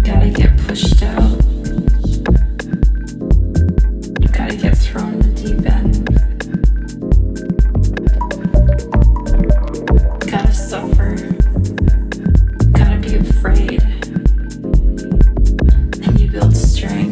Gotta get pushed out. Gotta get thrown in the deep end. Gotta suffer. Gotta be afraid. And you build strength.